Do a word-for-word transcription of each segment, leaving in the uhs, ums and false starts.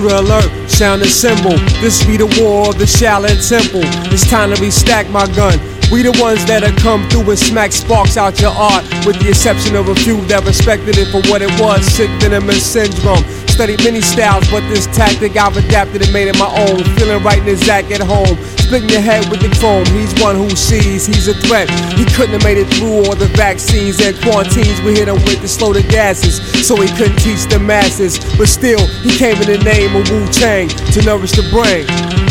Intruder alert, sound and symbol. This be the war of the Shaolin Temple. It's time to restack my gun. We the ones that'll come through and smack sparks out your art, with the exception of a few that respected it for what it was. Sick venomous syndrome. Studied many styles, but this tactic I've adapted and made it my own. Feeling right in his Zach at home. Splitting your head with the chrome. He's one who sees he's a threat. He couldn't have made it through all the vaccines and quarantines we hit him with to slow the gases, so he couldn't teach the masses. But still, he came in the name of Wu-Tang to nourish the brain.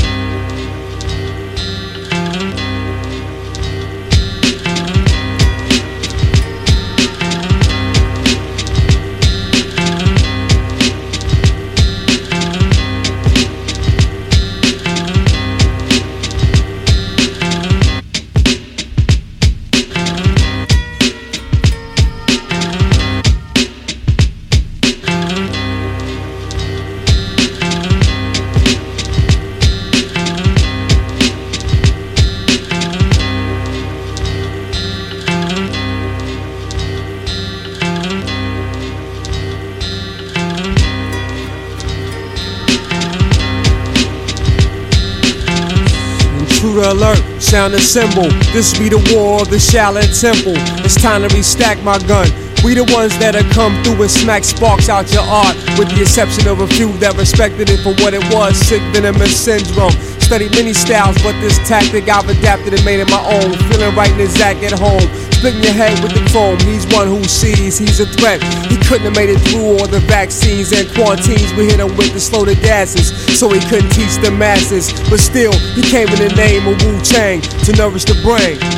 Intruder alert, sound and symbol. This be the war of the Shaolin Temple. It's time to restack my gun. We the ones that'll come through and smack sparks out your art, with the exception of a few that respected it for what it was. Sick venomous syndrome. Studied many styles, but this tactic I've adapted and made it my own. Feeling right in his Zach at home. Splitting your head with the chrome. He's one who sees he's a threat. He couldn't have made it through all the vaccines and quarantines we hit him with to slow the gases, so he couldn't teach the masses. But still, he came in the name of Wu-Tang to nourish the brain.